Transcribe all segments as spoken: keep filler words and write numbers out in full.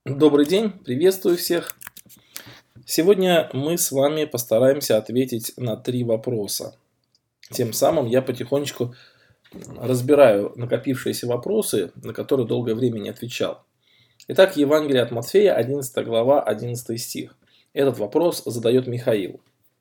Добрый день, приветствую всех. Сегодня мы с вами постараемся ответить на три вопроса. Тем самым я потихонечку разбираю накопившиеся вопросы, на которые долгое время не отвечал. Итак, Евангелие от Матфея, одиннадцатая глава, одиннадцатый стих. Этот вопрос задает Михаил.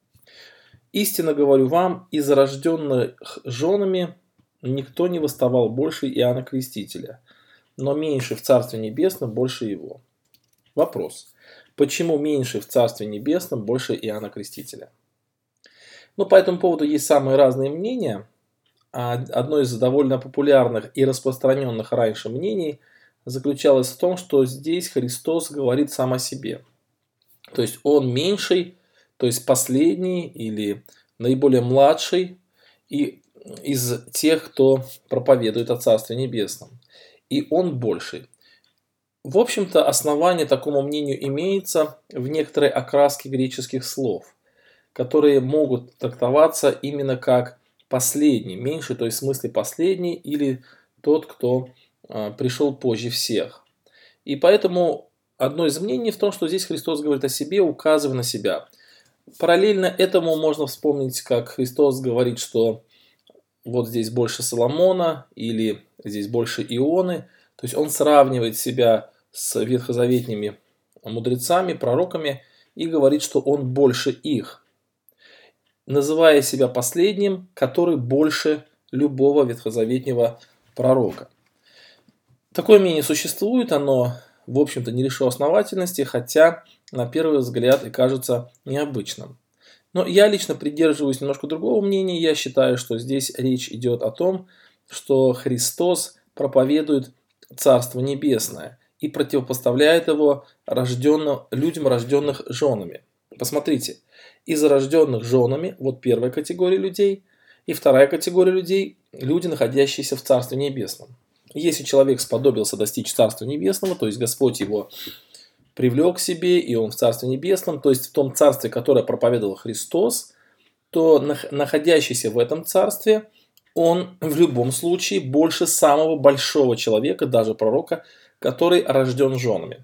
«Истинно говорю вам, из рожденных женами никто не восставал больше Иоанна Крестителя, но меньше в Царстве Небесном больше его». Вопрос. Почему меньше в Царстве Небесном больше Иоанна Крестителя? Ну, по этому поводу есть самые разные мнения. Одно из довольно популярных и распространенных раньше мнений заключалось в том, что здесь Христос говорит сам о себе. То есть он меньший, то есть последний или наиболее младший и из тех, кто проповедует о Царстве Небесном. И он больший. В общем-то, основание такому мнению имеется в некоторой окраске греческих слов, которые могут трактоваться именно как последний, меньший, то есть в смысле последний или тот, кто э, пришел позже всех. И поэтому одно из мнений в том, что здесь Христос говорит о себе, указывая на себя. Параллельно этому можно вспомнить, как Христос говорит, что вот здесь больше Соломона или здесь больше Ионы. То есть он сравнивает себя с ветхозаветными мудрецами, пророками и говорит, что он больше их, называя себя последним, который больше любого ветхозаветнего пророка. Такое мнение существует, оно, в общем-то, не лишено основательности, хотя на первый взгляд и кажется необычным. Но я лично придерживаюсь немножко другого мнения. Я считаю, что здесь речь идет о том, что Христос проповедует Царство Небесное и противопоставляет его рожденным, людям, рожденных женами. Посмотрите, из рожденных женами, вот первая категория людей, и вторая категория людей – люди, находящиеся в Царстве Небесном. Если человек сподобился достичь Царства Небесного, то есть Господь его привлек к себе, и он в Царстве Небесном, то есть в том Царстве, которое проповедовал Христос, то находящийся в этом Царстве, он в любом случае больше самого большого человека, даже пророка, который рожден женами.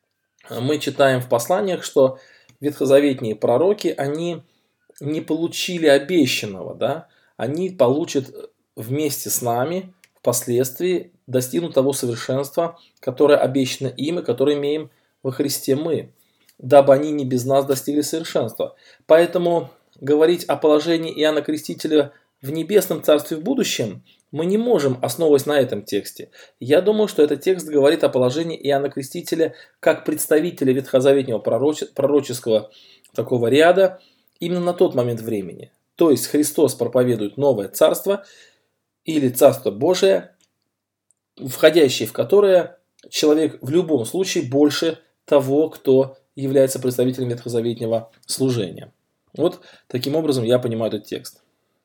Мы читаем в посланиях, что ветхозаветные пророки, они не получили обещанного, да? Они получат вместе с нами впоследствии достигнут того совершенства, которое обещано им и которое имеем во Христе мы, дабы они не без нас достигли совершенства. Поэтому говорить о положении Иоанна Крестителя в небесном царстве в будущем мы не можем, основываясь на этом тексте. Я думаю, что этот текст говорит о положении Иоанна Крестителя как представителя ветхозаветного пророческого такого ряда именно на тот момент времени. То есть Христос проповедует новое царство или царство Божие, входящее в которое человек в любом случае больше того, кто является представителем ветхозаветного служения. Вот таким образом я понимаю этот текст.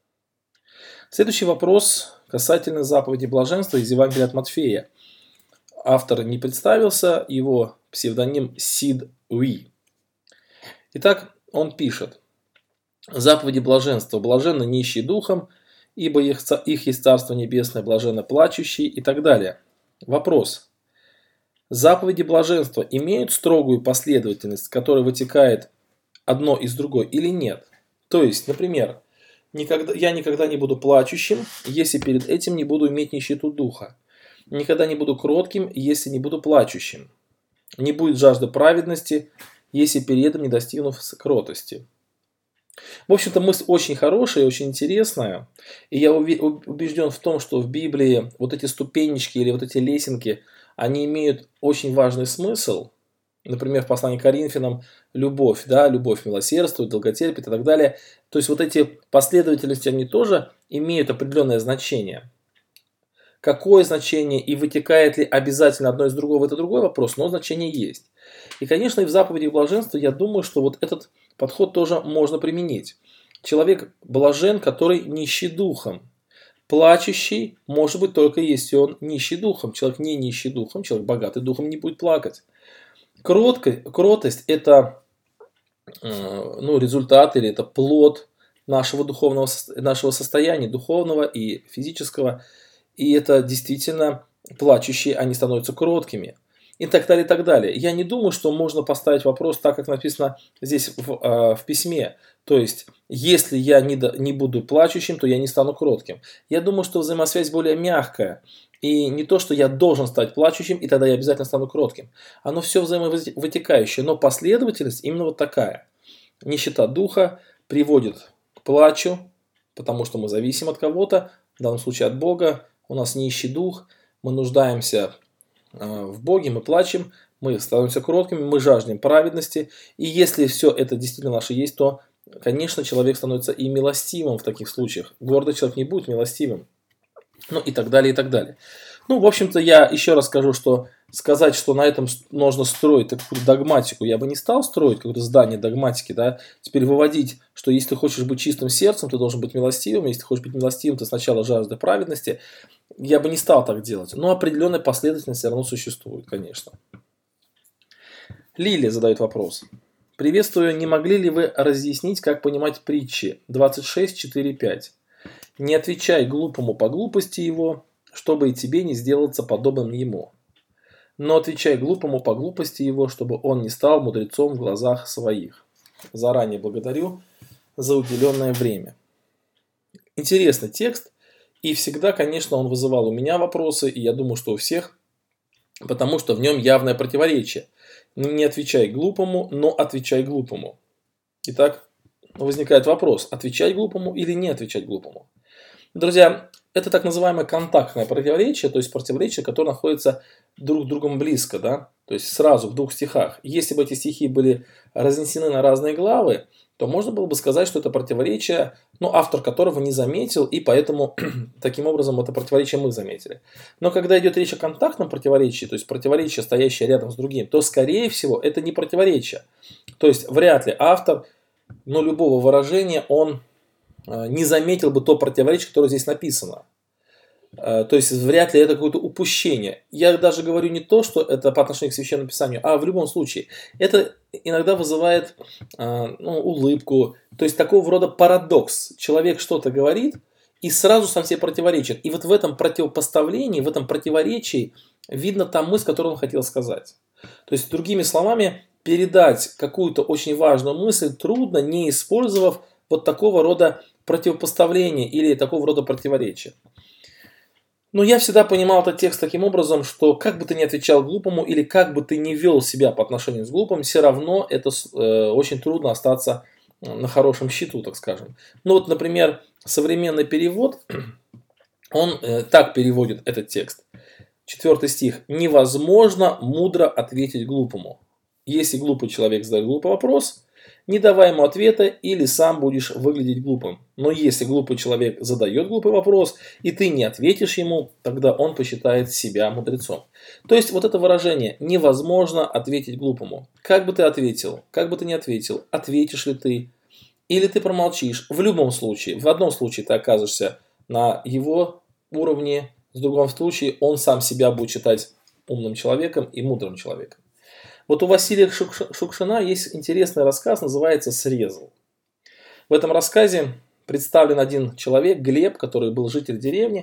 Следующий вопрос касательно заповеди блаженства из Евангелия от Матфея. Автор не представился, его псевдоним Сид Уи. Итак, он пишет. Заповеди блаженства. Блаженны нищие духом, ибо их, их есть Царство Небесное, блаженно плачущие и так далее. Вопрос. Заповеди блаженства имеют строгую последовательность, которая вытекает одно из другой или нет? То есть, например, никогда, я никогда не буду плачущим, если перед этим не буду иметь нищету духа. Никогда не буду кротким, если не буду плачущим. Не будет жажды праведности, если перед этим не достигну кротости. В общем-то, мысль очень хорошая, очень интересная. И я убежден в том, что в Библии вот эти ступенечки или вот эти лесенки, они имеют очень важный смысл. Например, в послании к Коринфянам любовь, да, любовь милосердствует, долготерпит и так далее. То есть вот эти последовательности, они тоже имеют определенное значение. Какое значение и вытекает ли обязательно одно из другого, это другой вопрос, но значение есть. И, конечно, и в заповедях блаженства я думаю, что вот этот подход тоже можно применить. Человек блажен, который нищий духом. Плачущий может быть только если он нищий духом. Человек не нищий духом, человек богатый духом не будет плакать. Кроткость, кротость – это ну, результат или это плод нашего, духовного, нашего состояния, духовного и физического. И это действительно плачущие, они становятся кроткими. и так далее, и так далее. Я не думаю, что можно поставить вопрос так, как написано здесь в, э, в письме. То есть, если я не, до, не буду плачущим, то я не стану кротким. Я думаю, что взаимосвязь более мягкая. И не то, что я должен стать плачущим, и тогда я обязательно стану кротким. Оно все взаимовытекающее, но последовательность именно вот такая. Нищета духа приводит к плачу, потому что мы зависим от кого-то, в данном случае от Бога. У нас нищий дух, мы нуждаемся в Боге, мы плачем, мы становимся кроткими, мы жаждем праведности. И если все это действительно наше есть, то, конечно, человек становится и милостивым в таких случаях. Гордый человек не будет милостивым. Ну и так далее, и так далее. Ну, в общем-то, я еще раз скажу, что сказать, что на этом нужно строить какую-то догматику, я бы не стал строить какое-то здание догматики, да, теперь выводить, что если ты хочешь быть чистым сердцем, ты должен быть милостивым, если ты хочешь быть милостивым, ты сначала жажда праведности, я бы не стал так делать, но определенная последовательность все равно существует, конечно. Лилия задает вопрос. Приветствую, не могли ли вы разъяснить, как понимать притчи двадцать шесть, четыре, пять? Не отвечай глупому по глупости его, чтобы и тебе не сделаться подобным ему. Но отвечай глупому по глупости его, чтобы он не стал мудрецом в глазах своих. Заранее благодарю за уделенное время. Интересный текст. И всегда, конечно, он вызывал у меня вопросы, и я думаю, что у всех, потому что в нем явное противоречие. Не отвечай глупому, но отвечай глупому. Итак, возникает вопрос, отвечать глупому или не отвечать глупому. Друзья, это так называемое контактное противоречие, то есть противоречие, которое находится друг с другом близко, да? То есть сразу в двух стихах. Если бы эти стихи были разнесены на разные главы, то можно было бы сказать, что это противоречие, ну, автор которого не заметил, и поэтому таким образом это противоречие мы заметили. Но когда идет речь о контактном противоречии, то есть противоречие, стоящее рядом с другим, то, скорее всего, это не противоречие. То есть вряд ли автор, ну, любого выражения, он не заметил бы то противоречие, которое здесь написано. То есть вряд ли это какое-то упущение. Я даже говорю не то, что это по отношению к Священному Писанию, а в любом случае. Это иногда вызывает ну, улыбку. То есть такого рода парадокс. Человек что-то говорит и сразу сам себе противоречит. И вот в этом противопоставлении, в этом противоречии видно та мысль, которую он хотел сказать. То есть, другими словами, передать какую-то очень важную мысль трудно, не использовав вот такого рода противопоставления или такого рода противоречия. Но я всегда понимал этот текст таким образом, что как бы ты ни отвечал глупому или как бы ты ни вел себя по отношению с глупым, все равно это э, очень трудно остаться на хорошем счету, так скажем. Ну вот, например, современный перевод, он э, так переводит этот текст. Четвертый стих. «Невозможно мудро ответить глупому. Если глупый человек задает глупый вопрос, не давай ему ответа, или сам будешь выглядеть глупым. Но если глупый человек задает глупый вопрос, и ты не ответишь ему, тогда он посчитает себя мудрецом». То есть вот это выражение «невозможно ответить глупому». Как бы ты ответил, как бы ты ни ответил, ответишь ли ты, или ты промолчишь. В любом случае, в одном случае ты окажешься на его уровне, в другом случае он сам себя будет считать умным человеком и мудрым человеком. Вот у Василия Шукшина есть интересный рассказ, называется «Срезал». В этом рассказе представлен один человек, Глеб, который был житель деревни.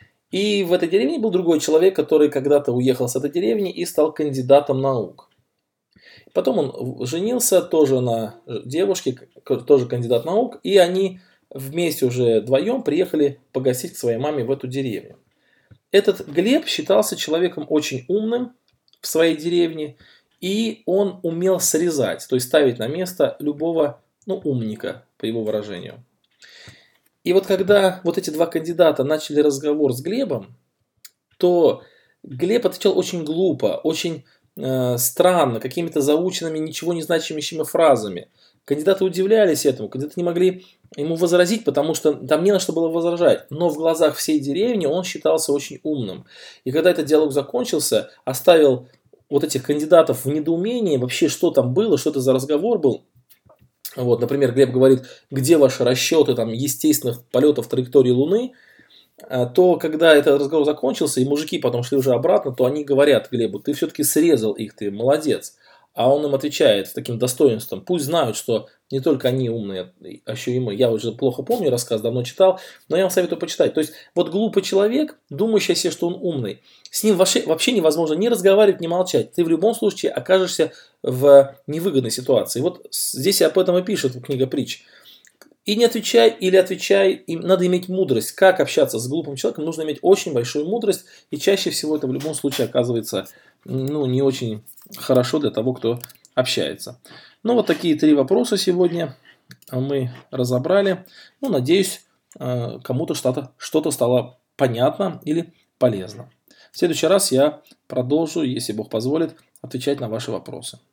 И в этой деревне был другой человек, который когда-то уехал с этой деревни и стал кандидатом наук. Потом он женился тоже на девушке, тоже кандидат наук. И они вместе уже вдвоем приехали погостить к своей маме в эту деревню. Этот Глеб считался человеком очень умным в своей деревне. И он умел срезать, то есть ставить на место любого ну, умника, по его выражению. И вот когда вот эти два кандидата начали разговор с Глебом, то Глеб отвечал очень глупо, очень э, странно, какими-то заученными, ничего не значащими фразами. Кандидаты удивлялись этому, кандидаты не могли ему возразить, потому что там не на что было возражать. Но в глазах всей деревни он считался очень умным. И когда этот диалог закончился, оставил вот этих кандидатов в недоумении, вообще что там было, что это за разговор был. Вот, например, Глеб говорит, где ваши расчеты там, естественных полетов траектории Луны, то когда этот разговор закончился, и мужики потом шли уже обратно, то они говорят Глебу, ты все-таки срезал их, ты молодец. а он им отвечает с таким достоинством. Пусть знают, что не только они умные, а еще и мы. Я уже плохо помню рассказ, давно читал, но я вам советую почитать. То есть, вот глупый человек, думающий себе, что он умный, с ним вообще, вообще невозможно ни разговаривать, ни молчать. Ты в любом случае окажешься в невыгодной ситуации. Вот здесь об этом и пишет книга притч. И не отвечай, или отвечай, им надо иметь мудрость. Как общаться с глупым человеком, нужно иметь очень большую мудрость, и чаще всего это в любом случае оказывается ну, не очень хорошо для того, кто общается. Ну, вот такие три вопроса сегодня мы разобрали. Ну, надеюсь, кому-то что-то что-то стало понятно или полезно. В следующий раз я продолжу, если Бог позволит, отвечать на ваши вопросы.